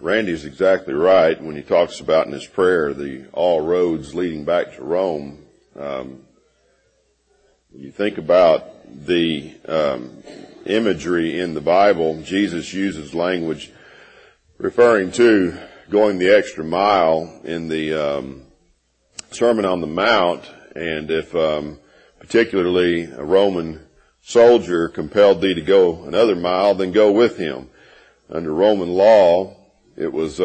Randy's exactly right when he talks about in his prayer all roads leading back to Rome. When you think about the imagery in the Bible, Jesus uses language referring to going the extra mile in the Sermon on the Mount, and if particularly a Roman soldier compelled thee to go another mile, then go with him. Under Roman law, it was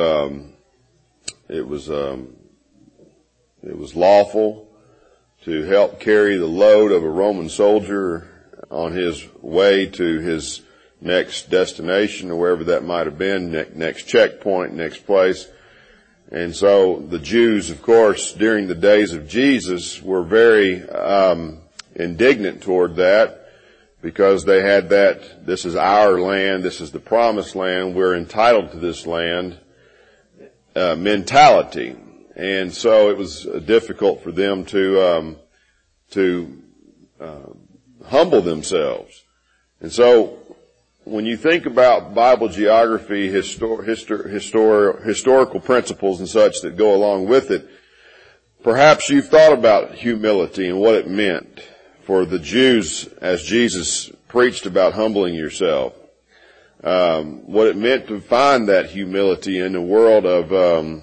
lawful to help carry the load of a Roman soldier on his way to his next destination, or wherever that might have been, next checkpoint, next place. And so the Jews, of course, during the days of Jesus were very indignant toward that, because they had that, this is our land, this is the promised land, we're entitled to this land mentality. And so it was difficult for them to humble themselves. And so when you think about Bible geography, historical principles and such that go along with it, perhaps you've thought about humility and what it meant for the Jews as Jesus preached about humbling yourself. What it meant to find that humility in a world of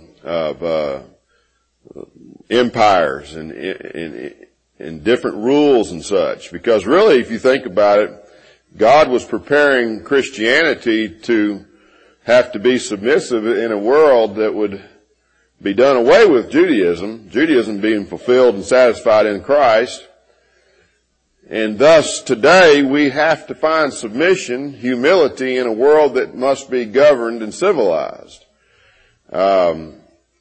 empires and different rules and such. Because really, if you think about it, God was preparing Christianity to have to be submissive in a world that would be done away with Judaism being fulfilled and satisfied in Christ. And thus, today, we have to find submission, humility in a world that must be governed and civilized. So,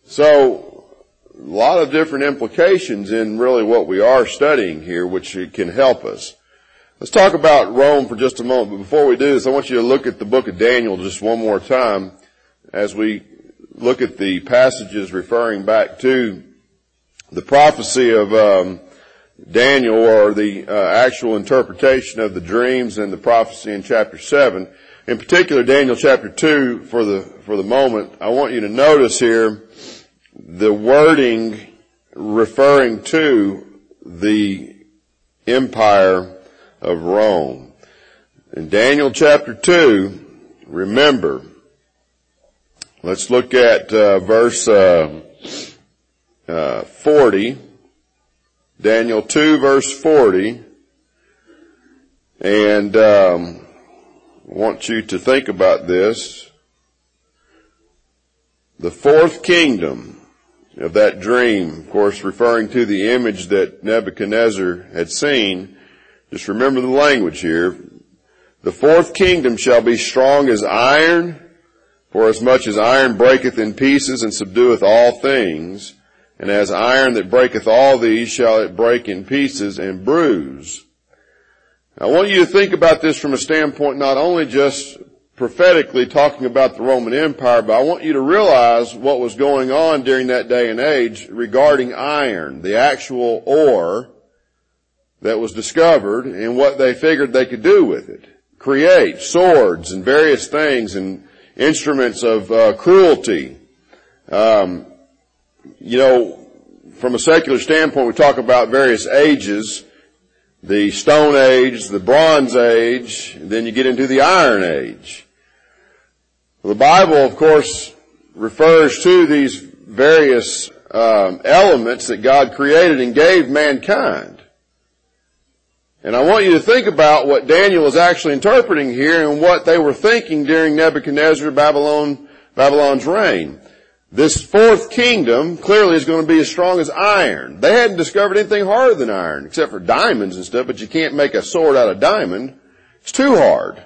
a lot of different implications in really what we are studying here, which can help us. Let's talk about Rome for just a moment. But before we do this, I want you to look at the book of Daniel just one more time as we look at the passages referring back to the prophecy of Daniel, or the actual interpretation of the dreams and the prophecy in chapter 7. In particular, Daniel chapter 2, for the moment, I want you to notice here the wording referring to the empire of Rome. In Daniel chapter 2, remember, let's look at verse 40. Daniel 2 verse 40, and I want you to think about this. The fourth kingdom of that dream, of course referring to the image that Nebuchadnezzar had seen. Just remember the language here. The fourth kingdom shall be strong as iron, for as much as iron breaketh in pieces and subdueth all things. And as iron that breaketh all these shall it break in pieces and bruise. I want you to think about this from a standpoint not only just prophetically talking about the Roman Empire, but I want you to realize what was going on during that day and age regarding iron, the actual ore that was discovered, and what they figured they could do with it. Create swords and various things and instruments of cruelty. From a secular standpoint, we talk about various ages, the Stone Age, the Bronze Age, and then you get into the Iron Age. The Bible, of course, refers to these various elements that God created and gave mankind. And I want you to think about what Daniel is actually interpreting here and what they were thinking during Nebuchadnezzar, Babylon's reign. This fourth kingdom clearly is going to be as strong as iron. They hadn't discovered anything harder than iron, except for diamonds and stuff, but you can't make a sword out of diamond. It's too hard.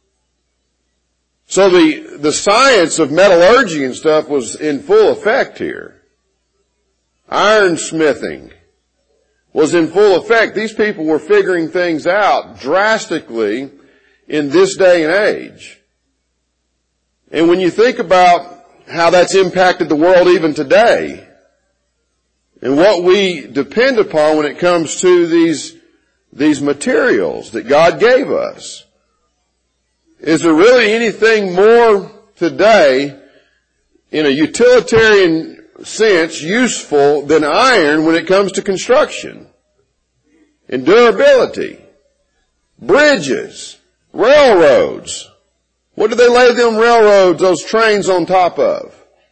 So the science of metallurgy and stuff was in full effect here. Ironsmithing was in full effect. These people were figuring things out drastically in this day and age. And when you think about how that's impacted the world even today, and what we depend upon when it comes to these materials that God gave us. Is there really anything more today in a utilitarian sense, useful than iron when it comes to construction and durability. Bridges, railroads. What do they lay them railroads, those trains on top of?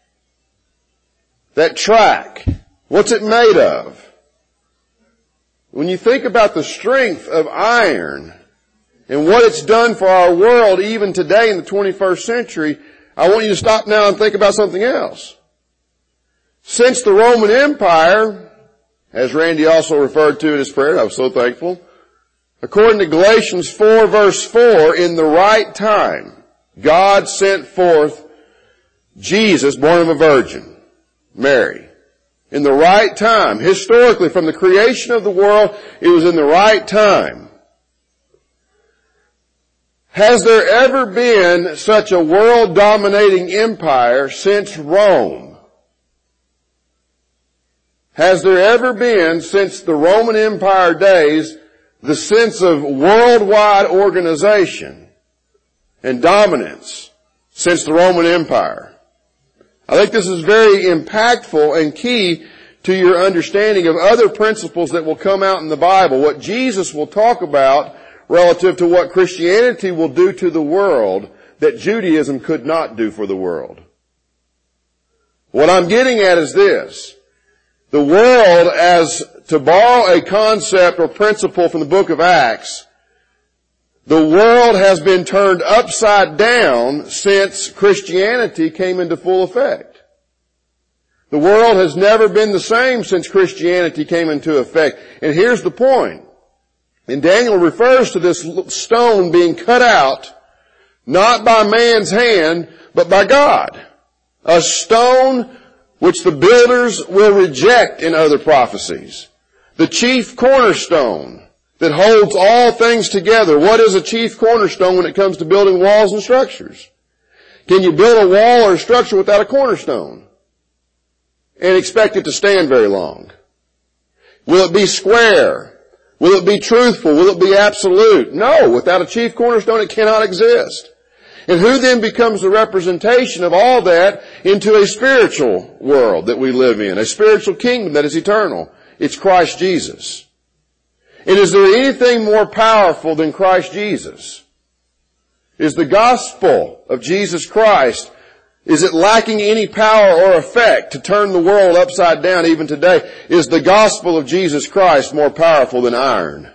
That track. What's it made of? When you think about the strength of iron and what it's done for our world even today in the 21st century, I want you to stop now and think about something else. Since the Roman Empire, as Randy also referred to in his prayer, I was so thankful, according to Galatians 4 verse 4, in the right time, God sent forth Jesus, born of a virgin, Mary. In the right time, historically, from the creation of the world, it was in the right time. Has there ever been such a world-dominating empire since Rome? Has there ever been, since the Roman Empire days, the sense of worldwide organization and dominance since the Roman Empire? I think this is very impactful and key to your understanding of other principles that will come out in the Bible, what Jesus will talk about relative to what Christianity will do to the world that Judaism could not do for the world. What I'm getting at is this. The world, as to borrow a concept or principle from the book of Acts, the world has been turned upside down since Christianity came into full effect. The world has never been the same since Christianity came into effect. And here's the point. And Daniel refers to this stone being cut out, not by man's hand, but by God. A stone which the builders will reject in other prophecies. The chief cornerstone that holds all things together. What is a chief cornerstone when it comes to building walls and structures? Can you build a wall or a structure without a cornerstone and expect it to stand very long? Will it be square? Will it be truthful? Will it be absolute? No, without a chief cornerstone it cannot exist. And who then becomes the representation of all that into a spiritual world that we live in, a spiritual kingdom that is eternal? It's Christ Jesus. And is there anything more powerful than Christ Jesus? Is the gospel of Jesus Christ, is it lacking any power or effect to turn the world upside down even today? Is the gospel of Jesus Christ more powerful than iron?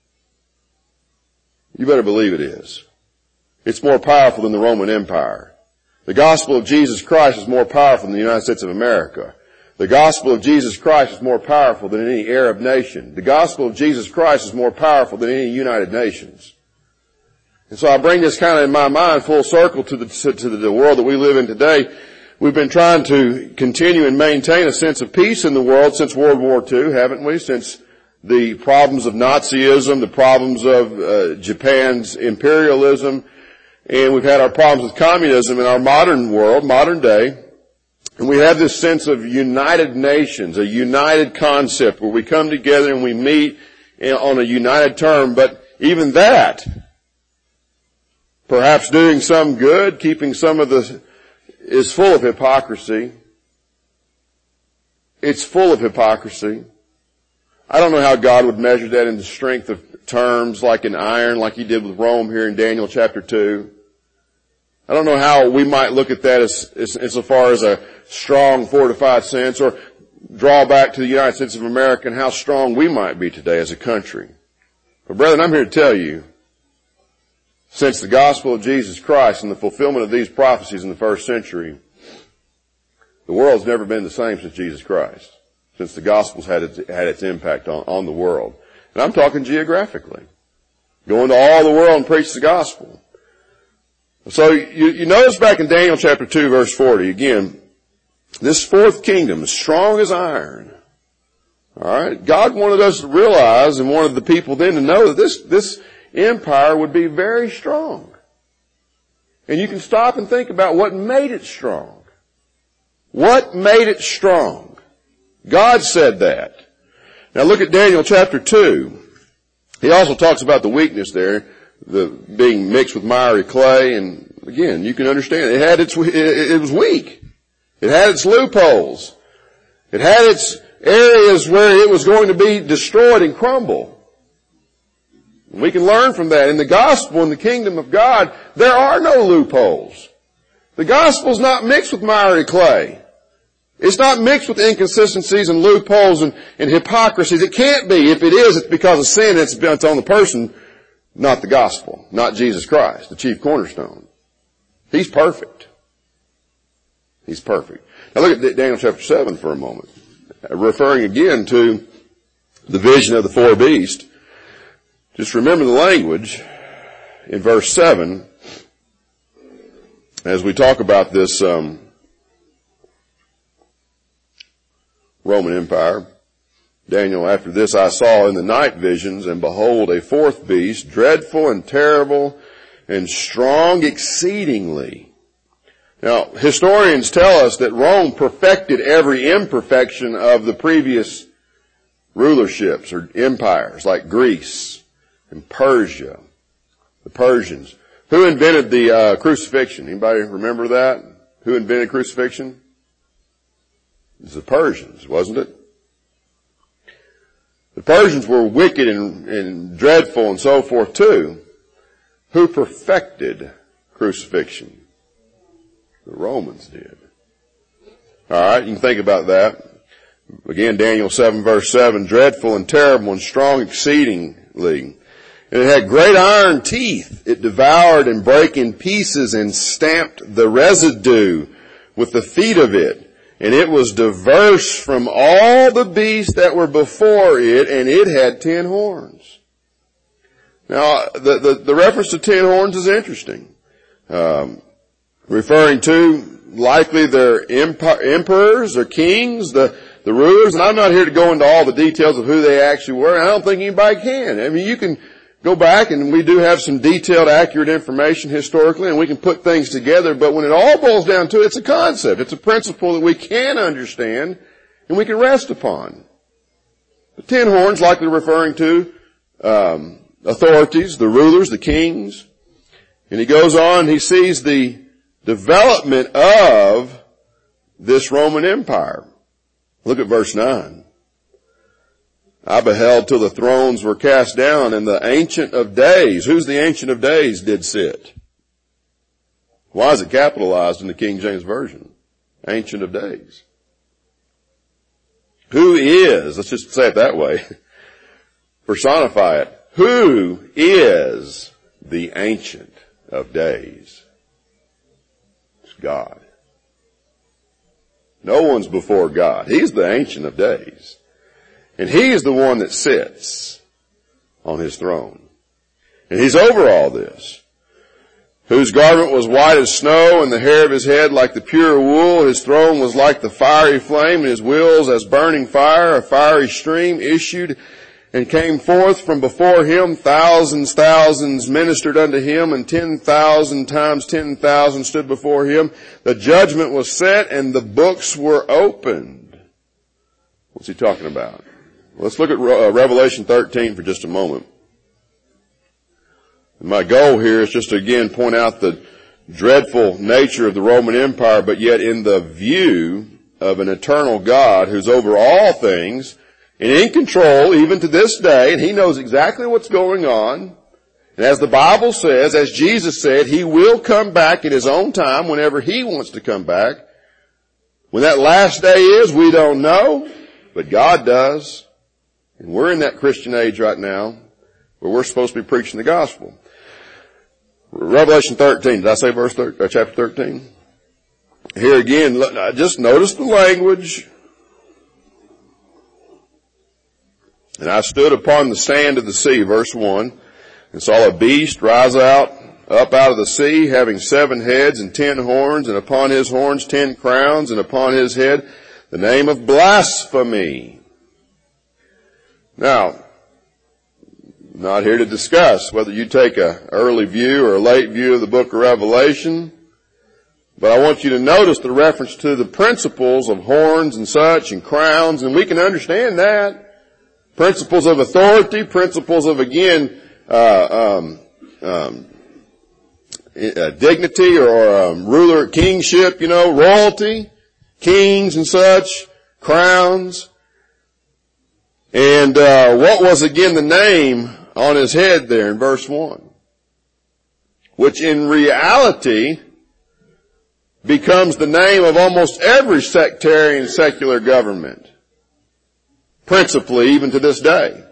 You better believe it is. It's more powerful than the Roman Empire. The gospel of Jesus Christ is more powerful than the United States of America. The gospel of Jesus Christ is more powerful than any Arab nation. The gospel of Jesus Christ is more powerful than any United Nations. And so I bring this kind of in my mind full circle to the world that we live in today. We've been trying to continue and maintain a sense of peace in the world since World War II, haven't we? Since the problems of Nazism, the problems of Japan's imperialism, and we've had our problems with communism in our modern world, modern day. And we have this sense of united nations, a united concept where we come together and we meet on a united term. But even that, perhaps doing some good, keeping some of is full of hypocrisy. It's full of hypocrisy. I don't know how God would measure that in the strength of terms like in iron, like he did with Rome here in Daniel chapter 2. I don't know how we might look at that as far as a strong, fortified sense, or draw back to the United States of America and how strong we might be today as a country. But brethren, I'm here to tell you, since the gospel of Jesus Christ and the fulfillment of these prophecies in the first century, the world's never been the same since Jesus Christ, since the gospel's had its impact on the world. And I'm talking geographically. Go into all the world and preach the gospel. So you notice back in Daniel chapter 2 verse 40, again, this fourth kingdom is strong as iron. Alright? God wanted us to realize and wanted the people then to know that this empire would be very strong. And you can stop and think about what made it strong. What made it strong? God said that. Now look at Daniel chapter 2. He also talks about the weakness there, the being mixed with miry clay, and again, you can understand it was weak. It had its loopholes. It had its areas where it was going to be destroyed and crumble. We can learn from that. In the gospel, in the kingdom of God, there are no loopholes. The gospel is not mixed with miry clay. It's not mixed with inconsistencies and loopholes and hypocrisies. It can't be. If it is, it's because of sin. It's on the person, not the gospel, not Jesus Christ, the chief cornerstone. He's perfect. He's perfect. Now look at Daniel chapter 7 for a moment. Referring again to the vision of the four beasts. Just remember the language in verse 7 as we talk about this Roman Empire. Daniel, after this I saw in the night visions, and behold, a fourth beast, dreadful and terrible and strong exceedingly. Now, historians tell us that Rome perfected every imperfection of the previous rulerships or empires, like Greece and Persia, the Persians. Who invented the crucifixion? Anybody remember that? Who invented crucifixion? It was the Persians, wasn't it? The Persians were wicked and dreadful and so forth too. Who perfected crucifixion? The Romans did. Alright, you can think about that. Again, Daniel 7 verse 7, dreadful and terrible and strong exceedingly. And it had great iron teeth. It devoured and brake in pieces and stamped the residue with the feet of it. And it was diverse from all the beasts that were before it, and it had 10 horns. Now, the reference to 10 horns is interesting. Referring to likely their emperors, their kings, the rulers, and I'm not here to go into all the details of who they actually were. I don't think anybody can. I mean, you can go back, and we do have some detailed, accurate information historically, and we can put things together, but when it all boils down to it, it's a concept. It's a principle that we can understand, and we can rest upon. The 10 horns likely referring to authorities, the rulers, the kings. And he goes on, he sees the development of this Roman Empire. Look at verse 9. I beheld till the thrones were cast down, and the Ancient of Days. Who's the Ancient of Days did sit? Why is it capitalized in the King James Version? Ancient of Days. Who is, let's just say it that way, personify it. Who is the Ancient of Days? It's God. No one's before God. He's the Ancient of Days. And he is the one that sits on his throne. And he's over all this. Whose garment was white as snow, and the hair of his head like the pure wool. His throne was like the fiery flame, and his wheels as burning fire. A fiery stream issued and came forth from before him. Thousands ministered unto him, and 10,000 times 10,000 stood before him. The judgment was set, and the books were opened. What's he talking about? Let's look at Revelation 13 for just a moment. My goal here is just to again point out the dreadful nature of the Roman Empire, but yet in the view of an eternal God who's over all things and in control even to this day, and he knows exactly what's going on. And as the Bible says, as Jesus said, he will come back at his own time whenever he wants to come back. When that last day is, we don't know, but God does. And we're in that Christian age right now where we're supposed to be preaching the gospel. Revelation 13, did I say chapter 13? Here again, just notice the language. And I stood upon the sand of the sea, verse 1, and saw a beast rise up out of the sea, having 7 heads and 10 horns, and upon his horns 10 crowns, and upon his head the name of blasphemy. Now, not here to discuss whether you take an early view or a late view of the book of Revelation, but I want you to notice the reference to the principles of horns and such and crowns, and we can understand that. Principles of authority, principles of, again, dignity or ruler, kingship, royalty. kings and such, crowns. And what was again the name on his head there in verse 1? Which in reality becomes the name of almost every sectarian secular government. Principally, even to this day.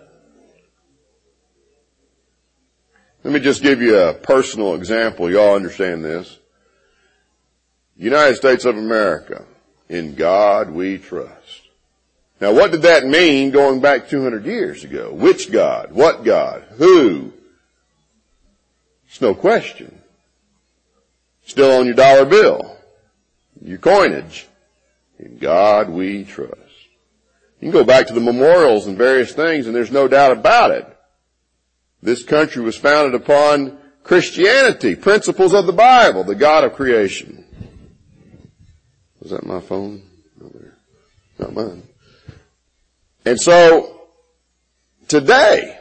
Let me just give you a personal example. You all understand this. United States of America. In God we trust. Now what did that mean going back 200 years ago? Which God? What God? Who? It's no question. Still on your dollar bill. Your coinage. In God we trust. You can go back to the memorials and various things, and there's no doubt about it. This country was founded upon Christianity, principles of the Bible, the God of creation. Was that my phone? No, not mine. And so, today,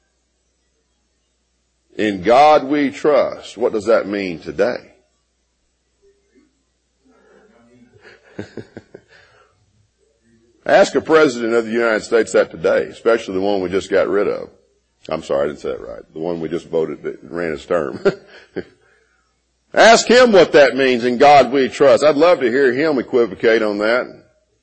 in God we trust. What does that mean today? Ask a president of the United States that today, especially the one we just got rid of. I'm sorry, I didn't say it right. The one we just voted that ran his term. Ask him what that means, in God we trust. I'd love to hear him equivocate on that.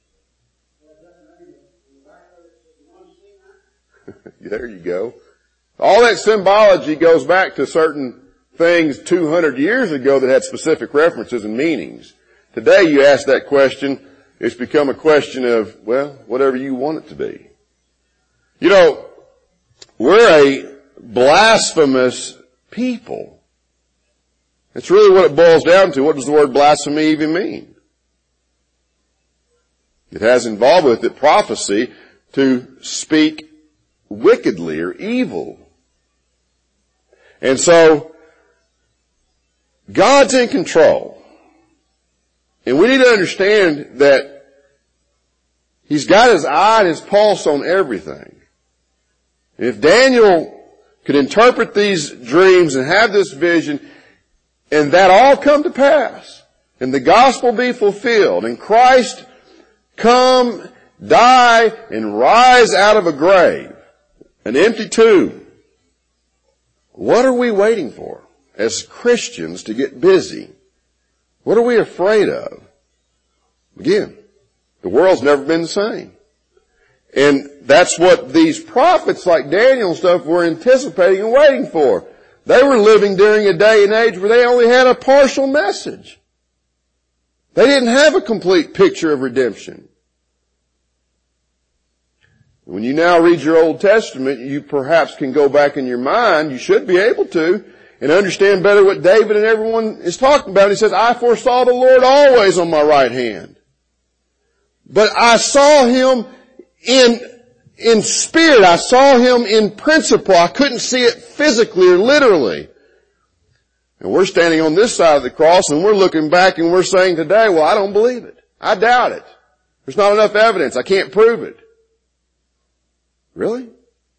There you go. All that symbology goes back to certain things 200 years ago that had specific references and meanings. Today you ask that question, it's become a question of, well, whatever you want it to be. You know, we're a blasphemous people. It's really what it boils down to. What does the word blasphemy even mean? It has involved with it prophecy to speak wickedly or evil. And so, God's in control. And we need to understand that He's got His eye and His pulse on everything. And if Daniel could interpret these dreams and have this vision, and that all come to pass, and the gospel be fulfilled, and Christ come, die, and rise out of a grave, an empty tomb, what are we waiting for as Christians to get busy? What are we afraid of? Again, the world's never been the same. And that's what these prophets like Daniel and stuff were anticipating and waiting for. They were living during a day and age where they only had a partial message. They didn't have a complete picture of redemption. When you now read your Old Testament, you perhaps can go back in your mind, you should be able to, and understand better what David and everyone is talking about. He says, I foresaw the Lord always on my right hand. But I saw Him in spirit. I saw Him in principle. I couldn't see it physically or literally. And we're standing on this side of the cross and we're looking back and we're saying today, well, I don't believe it. I doubt it. There's not enough evidence. I can't prove it. Really?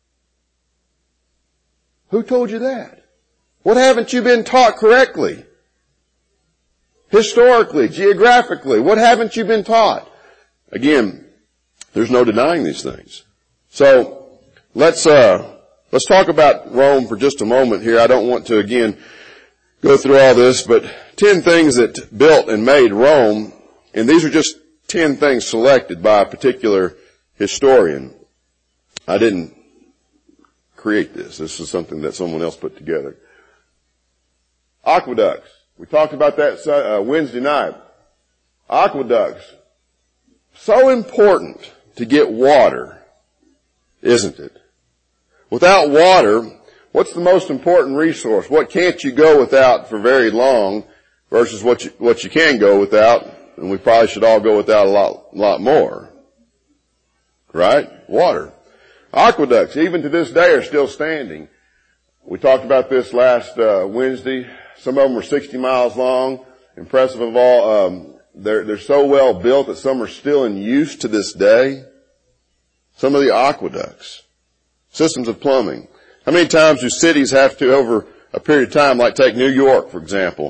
Who told you that? What haven't you been taught correctly? Historically, geographically, what haven't you been taught? Again, there's no denying these things. So, let's talk about Rome for just a moment here. I don't want to, again, go through all this, but 10 things that built and made Rome, and these are just 10 things selected by a particular historian. I didn't create this. This is something that someone else put together. Aqueducts. We talked about that Wednesday night. Aqueducts. So important to get water, isn't it? Without water, what's the most important resource? What can't you go without for very long versus what you can go without? And we probably should all go without a lot more. Right? Water. Aqueducts, even to this day, are still standing. We talked about this last Wednesday. Some of them were 60 miles long. Impressive of all, they're so well built that some are still in use to this day. Some of the aqueducts. Systems of plumbing. How many times do cities have to, over a period of time, like take New York, for example,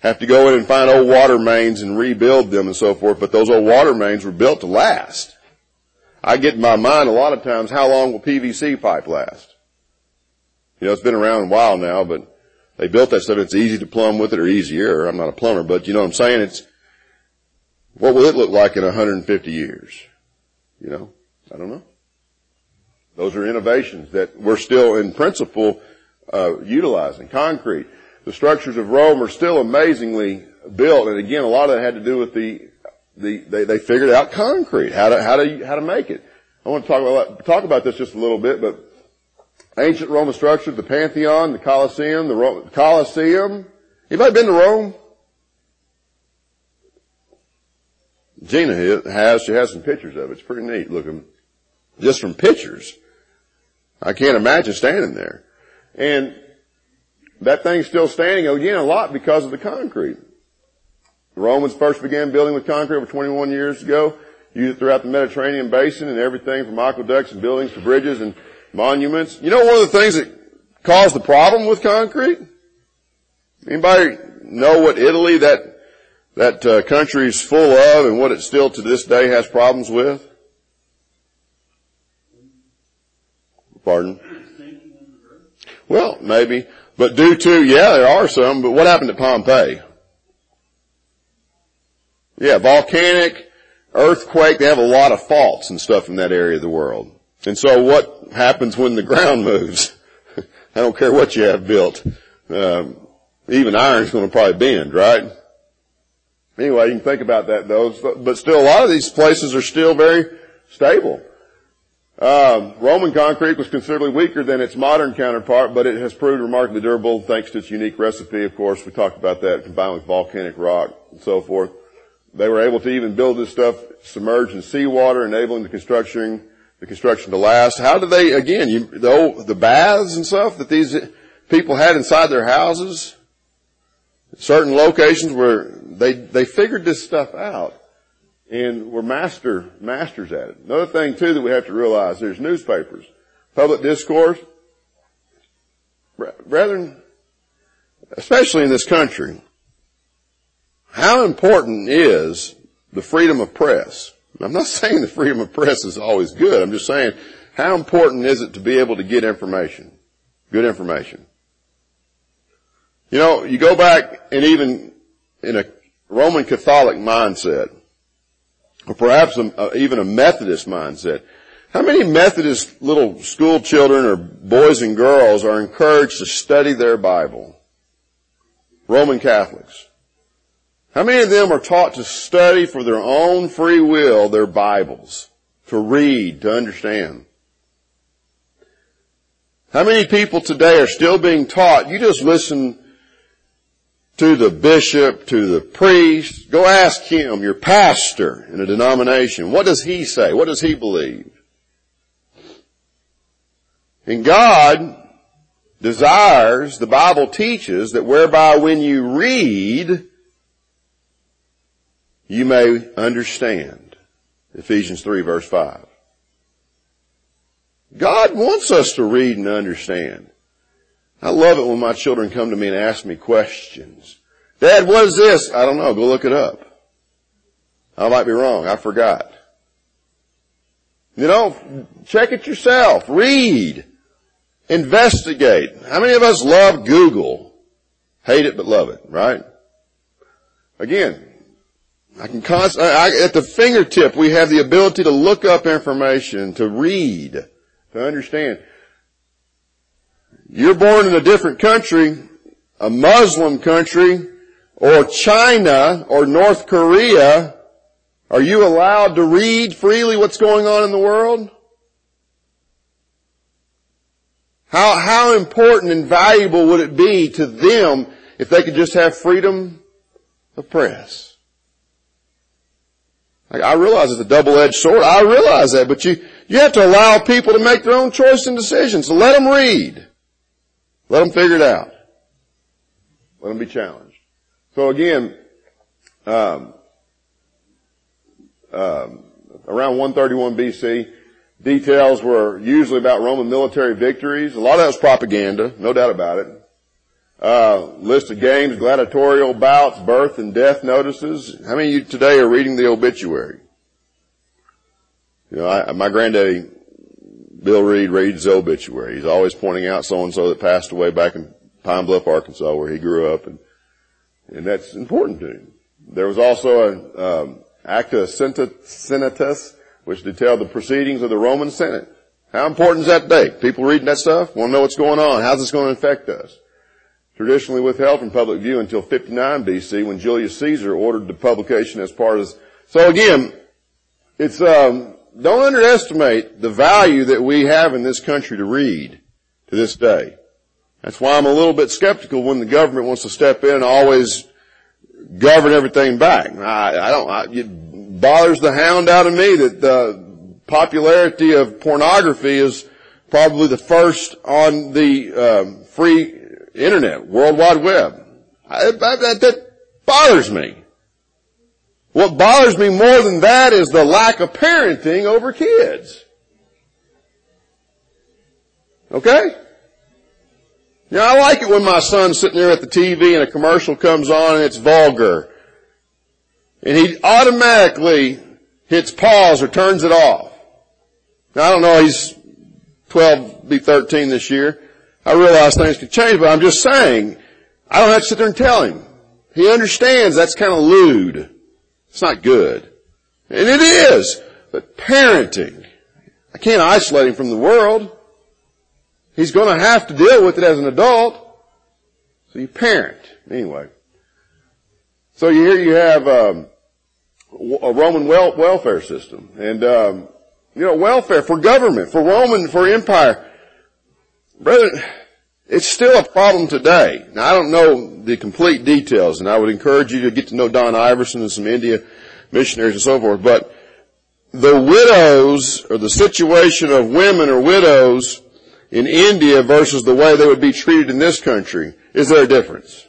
have to go in and find old water mains and rebuild them and so forth, but those old water mains were built to last. I get in my mind a lot of times, how long will PVC pipe last? You know, it's been around a while now, but they built that stuff. It's easy to plumb with it, or easier. I'm not a plumber, but you know what I'm saying? What will it look like in 150 years? You know, I don't know. Those are innovations that we're still in principle, utilizing. Concrete. The structures of Rome are still amazingly built, and again, a lot of that had to do with they figured out concrete, how to make it. I want to talk about this just a little bit, but ancient Roman structures, the Pantheon, the Colosseum. Anybody been to Rome? Gina has. She has some pictures of it. It's pretty neat looking. Just from pictures. I can't imagine standing there. And that thing's still standing again a lot because of the concrete. The Romans first began building with concrete over 21 years ago. Used it throughout the Mediterranean basin and everything from aqueducts and buildings to bridges and monuments. You know one of the things that caused the problem with concrete? Anybody know what Italy, that country is full of, and what it still to this day has problems with? Pardon? Well, maybe. But there are some, but what happened to Pompeii? Yeah, volcanic, earthquake, they have a lot of faults and stuff in that area of the world. And so what happens when the ground moves? I don't care what you have built. Even iron's going to probably bend, right? Anyway, you can think about that though. But still, a lot of these places are still very stable. Roman concrete was considerably weaker than its modern counterpart, but it has proved remarkably durable thanks to its unique recipe. Of course, we talked about that, combined with volcanic rock and so forth. They were able to even build this stuff submerged in seawater, enabling the construction to last. How did they, again, the baths and stuff that these people had inside their houses, certain locations where they figured this stuff out and were masters at it. Another thing too that we have to realize, there's newspapers, public discourse. Brethren, especially in this country, how important is the freedom of press? I'm not saying the freedom of press is always good. I'm just saying, how important is it to be able to get information? Good information. You know, you go back and even in a Roman Catholic mindset, or perhaps even a Methodist mindset, how many Methodist little school children or boys and girls are encouraged to study their Bible? Roman Catholics. How many of them are taught to study for their own free will their Bibles, to read, to understand? How many people today are still being taught, you just listen to the bishop, to the priest, go ask him, your pastor in a denomination, what does he say? What does he believe? And God desires, the Bible teaches, that whereby when you read, you may understand. Ephesians 3 verse 5. God wants us to read and understand. I love it when my children come to me and ask me questions. Dad, what is this? I don't know. Go look it up. I might be wrong. I forgot. You know, check it yourself. Read. Investigate. How many of us love Google? Hate it but love it, right? Again, at the fingertip, we have the ability to look up information, to read, to understand. You're born in a different country, a Muslim country, or China, or North Korea. Are you allowed to read freely what's going on in the world? How important and valuable would it be to them if they could just have freedom of press? I realize it's a double-edged sword. I realize that, but you have to allow people to make their own choice and decisions. So let them read. Let them figure it out. Let them be challenged. So again, around 131 BC, details were usually about Roman military victories. A lot of that was propaganda, no doubt about it. list of games, gladiatorial bouts, birth and death notices. How many of you today are reading the obituary? You know, my granddaddy, Bill Reed, reads the obituary. He's always pointing out so-and-so that passed away back in Pine Bluff, Arkansas, where he grew up, and that's important to him. There was also an Acta Senatus, which detailed the proceedings of the Roman Senate. How important is that today? People reading that stuff want to know what's going on. How's this going to affect us? Traditionally withheld from public view until 59 BC, when Julius Caesar ordered the publication as part of. So again, it's don't underestimate the value that we have in this country to read to this day. That's why I'm a little bit skeptical when the government wants to step in and always govern everything back. It bothers the hound out of me that the popularity of pornography is probably the first on the free internet, World Wide Web. That bothers me. What bothers me more than that is the lack of parenting over kids. Okay? You know, I like it when my son's sitting there at the TV and a commercial comes on and it's vulgar. And he automatically hits pause or turns it off. Now, I don't know, he's 12, be 13 this year. I realize things can change, but I'm just saying, I don't have to sit there and tell him. He understands that's kind of lewd. It's not good. And it is. But parenting, I can't isolate him from the world. He's going to have to deal with it as an adult. So you parent. Anyway. So here you have a Roman welfare system. And, welfare for government, for Roman, for empire. Brother, it's still a problem today. Now, I don't know the complete details, and I would encourage you to get to know Don Iverson and some India missionaries and so forth. But the widows, or the situation of women or widows in India versus the way they would be treated in this country, is there a difference?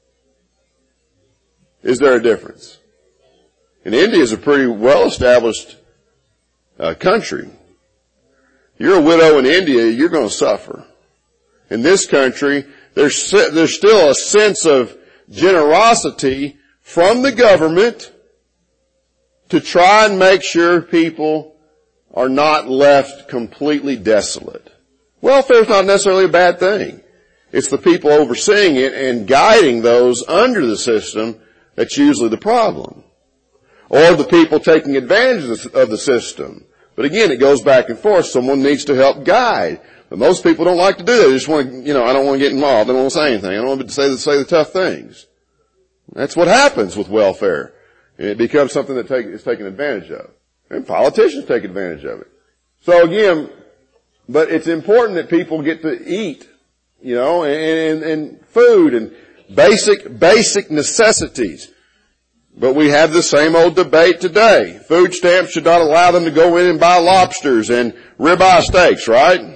Is there a difference? And India is a pretty well-established country. You're a widow in India, you're going to suffer. In this country, there's still a sense of generosity from the government to try and make sure people are not left completely desolate. Welfare is not necessarily a bad thing. It's the people overseeing it and guiding those under the system that's usually the problem. Or the people taking advantage of the system. But again, it goes back and forth. Someone needs to help guide. But most people don't like to do that. They just want to, I don't want to get involved. I don't want to say anything. I don't want to say the tough things. That's what happens with welfare. And it becomes something that is taken advantage of. And politicians take advantage of it. So again, but it's important that people get to eat, and food and basic necessities. But we have the same old debate today. Food stamps should not allow them to go in and buy lobsters and ribeye steaks, right?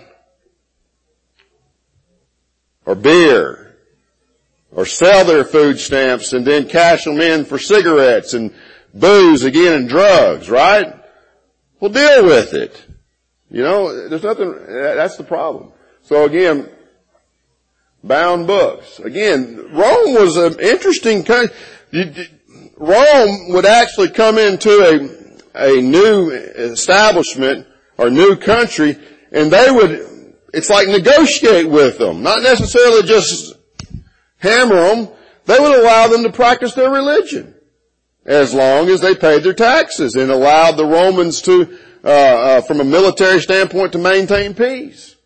Or beer. Or sell their food stamps and then cash them in for cigarettes and booze again and drugs, right? Well, deal with it. There's nothing, that's the problem. So again, bound books. Again, Rome was an interesting country. Rome would actually come into a new establishment or new country, and they would, it's like negotiate with them. Not necessarily just hammer them. They would allow them to practice their religion as long as they paid their taxes and allowed the Romans to, from a military standpoint, to maintain peace.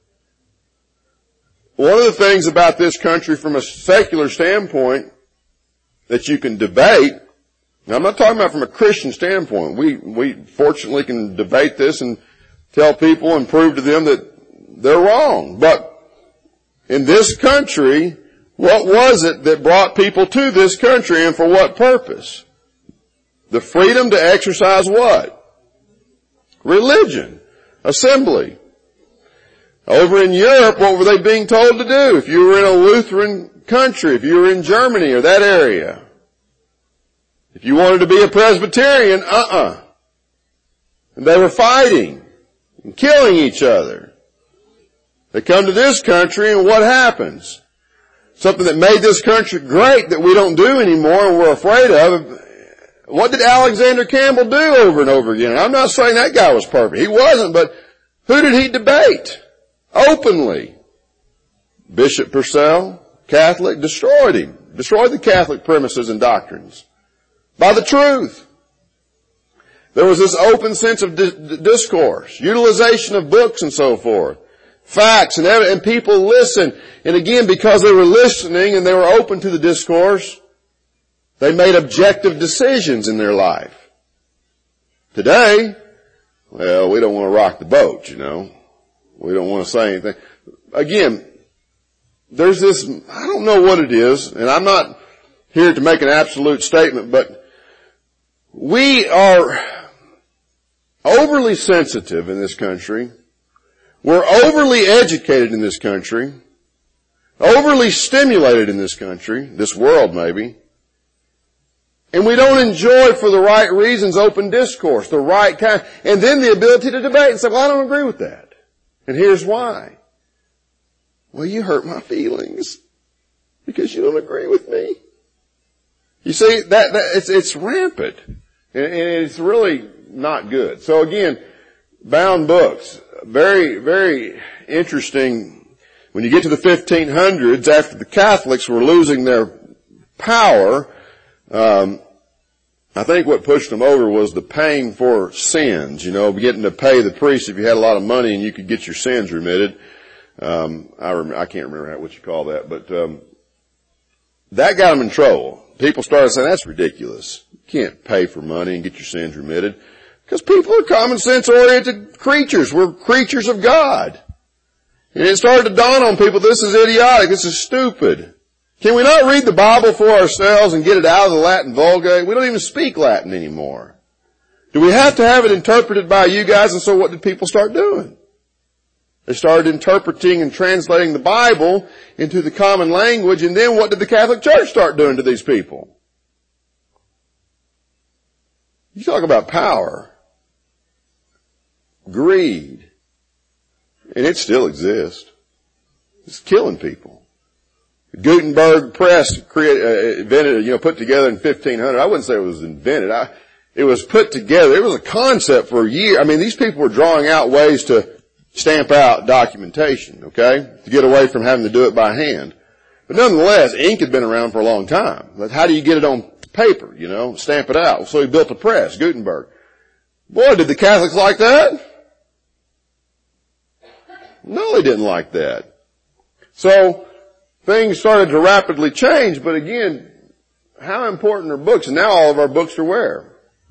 One of the things about this country from a secular standpoint that you can debate, now I'm not talking about from a Christian standpoint. We fortunately can debate this and tell people and prove to them that they're wrong. But in this country, what was it that brought people to this country and for what purpose? The freedom to exercise what? Religion. Assembly. Over in Europe, what were they being told to do? If you were in a Lutheran country, if you were in Germany or that area, if you wanted to be a Presbyterian, And they were fighting and killing each other. They come to this country and what happens? something that made this country great that we don't do anymore and we're afraid of. What did Alexander Campbell do over and over again? I'm not saying that guy was perfect. He wasn't, but who did he debate? Openly. Bishop Purcell, Catholic, destroyed him. Destroyed the Catholic premises and doctrines. By the truth. There was this open sense of discourse, utilization of books and so forth. Facts and people listen. And again, because they were listening and they were open to the discourse, they made objective decisions in their life. Today, well, we don't want to rock the boat, you know. We don't want to say anything. Again, there's this, I don't know what it is, and I'm not here to make an absolute statement, but we are overly sensitive in this country. We're overly educated in this country. Overly stimulated in this country, this world maybe. And we don't enjoy, for the right reasons, open discourse, the right kind, and then the ability to debate and say, well, I don't agree with that. And here's why. Well, you hurt my feelings because you don't agree with me. You see, it's rampant. And it's really not good. So again, bound books. Very, very interesting. When you get to the 1500s, after the Catholics were losing their power, I think what pushed them over was the paying for sins, you know, getting to pay the priest if you had a lot of money and you could get your sins remitted. I can't remember what you call that, but that got them in trouble. People started saying, that's ridiculous. You can't pay for money and get your sins remitted. Because people are common sense oriented creatures. We're creatures of God. And it started to dawn on people, this is idiotic, this is stupid. Can we not read the Bible for ourselves and get it out of the Latin Vulgate? We don't even speak Latin anymore. Do we have to have it interpreted by you guys? And so what did people start doing? They started interpreting and translating the Bible into the common language, and then what did the Catholic Church start doing to these people? You talk about power, greed, and it still exists. It's killing people. Gutenberg Press invented, put together in 1500. I wouldn't say it was invented. It was put together. It was a concept for a year. I mean, these people were drawing out ways to stamp out documentation, okay, to get away from having to do it by hand. But nonetheless, ink had been around for a long time. But how do you get it on paper, stamp it out? So he built a press, Gutenberg. Boy, did the Catholics like that? No, they didn't like that. So things started to rapidly change, but again, how important are books? And now all of our books are where?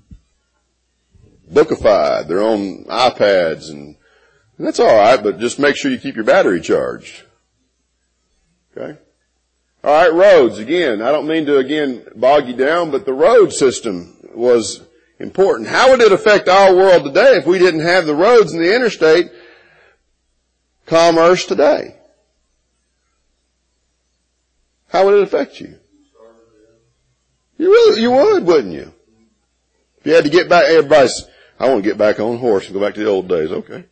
Bookified. They're on iPads, and that's all right, but just make sure you keep your battery charged. Okay? All right, roads. Again, I don't mean to, bog you down, but the road system was important. How would it affect our world today if we didn't have the roads and the interstate commerce today? How would it affect you? You would, wouldn't you? If you had to get back, everybody's, I want to get back on horse and go back to the old days. Okay.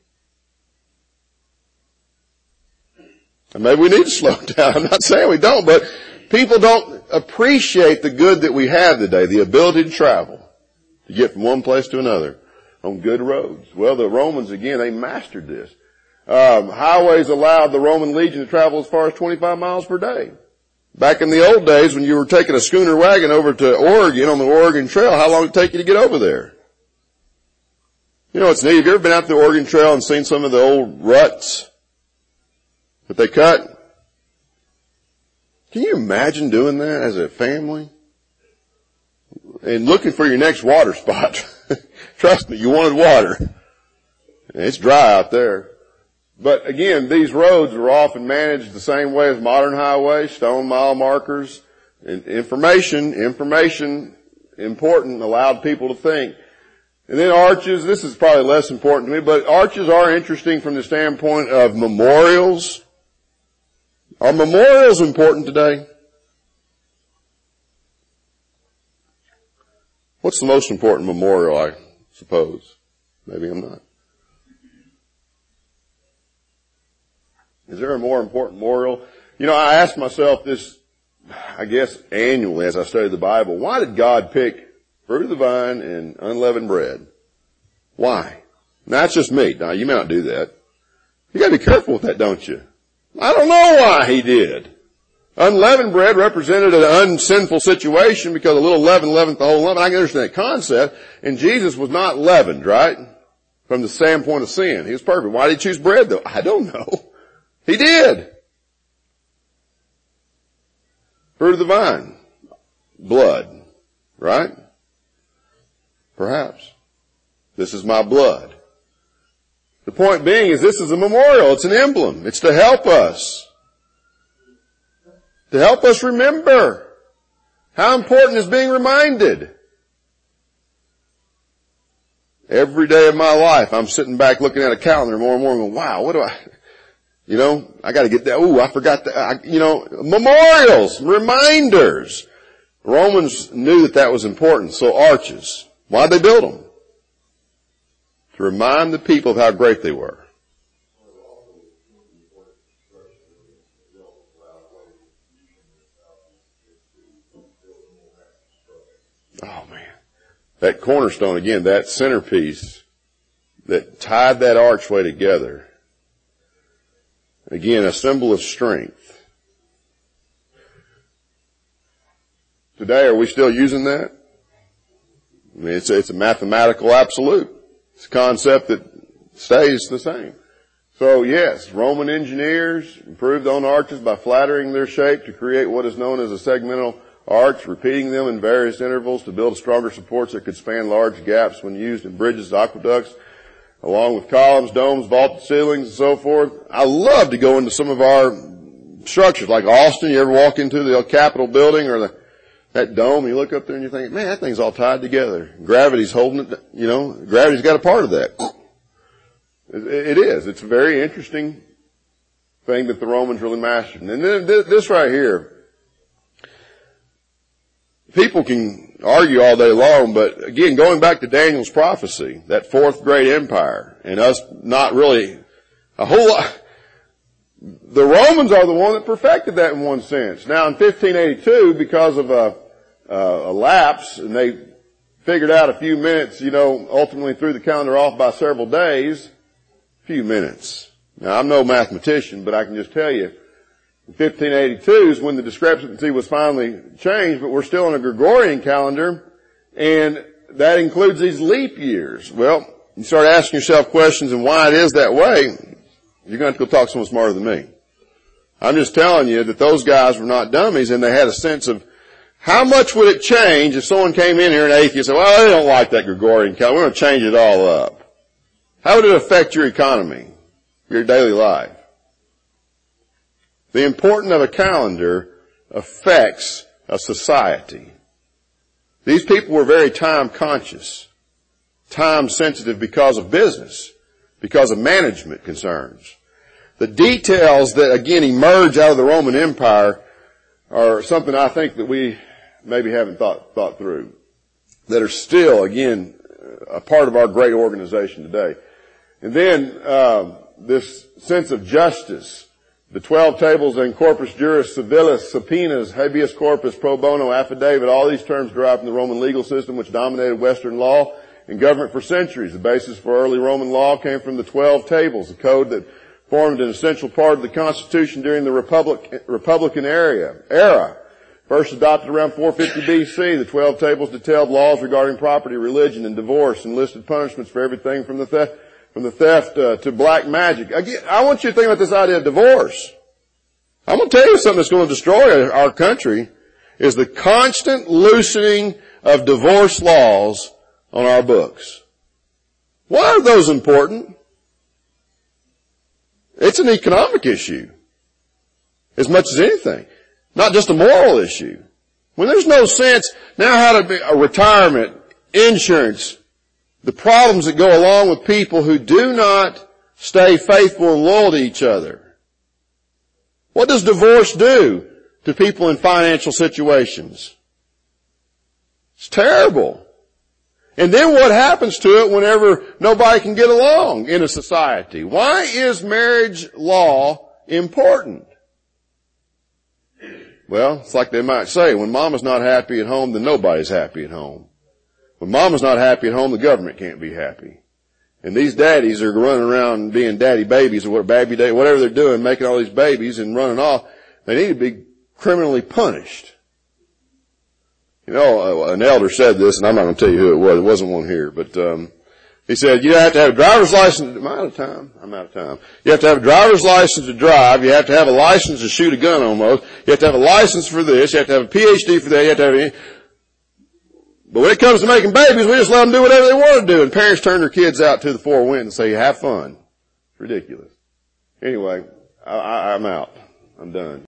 And maybe we need to slow down. I'm not saying we don't, but people don't appreciate the good that we have today, the ability to travel, to get from one place to another on good roads. Well, the Romans, again, they mastered this. Highways allowed the Roman legion to travel as far as 25 miles per day. Back in the old days, when you were taking a schooner wagon over to Oregon on the Oregon Trail, how long did it take you to get over there? It's neat. Have you ever been out to the Oregon Trail and seen some of the old ruts that they cut? Can you imagine doing that as a family? And looking for your next water spot. Trust me, you wanted water. It's dry out there. But again, these roads were often managed the same way as modern highways, stone mile markers, and information important, allowed people to think. And then arches, this is probably less important to me, but arches are interesting from the standpoint of memorials. Are memorials important today? What's the most important memorial, I suppose? Maybe I'm not. Is there a more important memorial I ask myself this, I guess, annually as I study the Bible. Why did God pick fruit of the vine and unleavened bread? Why? Now, that's just me. Now, you may not do that. You gotta be careful with that, don't you? I don't know why he did. Unleavened bread represented an unsinful situation because a little leaven leaveneth the whole lump. I can understand that concept. And Jesus was not leavened, right? From the standpoint of sin. He was perfect. Why did he choose bread though? I don't know. He did. Fruit of the vine. Blood. Right? Perhaps. This is my blood. The point being is this is a memorial. It's an emblem. It's to help us. To help us remember how important is being reminded. Every day of my life, I'm sitting back looking at a calendar more and more and going, wow, what do I gotta get that. Ooh, I forgot that. Memorials, reminders. The Romans knew that was important. So arches. Why'd they build them? To remind the people of how great they were. Oh man. That cornerstone again, that centerpiece that tied that archway together. Again, a symbol of strength. Today, are we still using that? I mean, it's a mathematical absolute. It's a concept that stays the same. So yes, Roman engineers improved on arches by flattering their shape to create what is known as a segmental arch, repeating them in various intervals to build stronger supports that could span large gaps when used in bridges, aqueducts, along with columns, domes, vaulted ceilings, and so forth. I love to go into some of our structures, like Austin. You ever walk into the Capitol building or that dome, you look up there and you think, man, that thing's all tied together. Gravity's holding it, gravity's got a part of that. It is. It's a very interesting thing that the Romans really mastered. And then this right here, people can argue all day long, but again, going back to Daniel's prophecy, that fourth great empire, and us not really a whole lot. The Romans are the one that perfected that in one sense. Now in 1582, because of a lapse, and they figured out a few minutes, ultimately threw the calendar off by several days, few minutes. Now I'm no mathematician, but I can just tell you, 1582 is when the discrepancy was finally changed, but we're still on a Gregorian calendar, and that includes these leap years. Well, you start asking yourself questions and why it is that way, you're going to have to go talk to someone smarter than me. I'm just telling you that those guys were not dummies, and they had a sense of how much would it change if someone came in here, an atheist, and said, well, I don't like that Gregorian calendar, we're going to change it all up. How would it affect your economy, your daily life? The importance of a calendar affects a society. These people were very time conscious, time sensitive because of business, because of management concerns. The details that again emerge out of the Roman Empire are something I think that we maybe haven't thought through, that are still again a part of our great organization today. And then this sense of justice. The 12 tables in corpus juris civilis, subpoenas, habeas corpus, pro bono, affidavit, all these terms derived from the Roman legal system which dominated Western law and government for centuries. The basis for early Roman law came from the 12 tables, a code that formed an essential part of the Constitution during the Republican era. First adopted around 450 BC, the 12 tables detailed laws regarding property, religion, and divorce, and listed punishments for everything from the theft to black magic. Again, I want you to think about this idea of divorce. I'm going to tell you something that's going to destroy our country is the constant loosening of divorce laws on our books. Why are those important? It's an economic issue as much as anything, not just a moral issue. When there's no sense now how to be a retirement, insurance, the problems that go along with people who do not stay faithful and loyal to each other. What does divorce do to people in financial situations? It's terrible. And then what happens to it whenever nobody can get along in a society? Why is marriage law important? Well, it's like they might say, when mama's not happy at home, then nobody's happy at home. When mama's not happy at home, the government can't be happy. And these daddies are running around being daddy babies or whatever they're doing, making all these babies and running off. They need to be criminally punished. You know, an elder said this, and I'm not going to tell you who it was. It wasn't one here, but he said, you have to have a driver's license. Am I out of time? I'm out of time. You have to have a driver's license to drive. You have to have a license to shoot a gun almost. You have to have a license for this. You have to have a PhD for that. You have to have But when it comes to making babies, we just let them do whatever they want to do. And parents turn their kids out to the four winds and say, have fun. It's ridiculous. Anyway, I'm out. I'm done.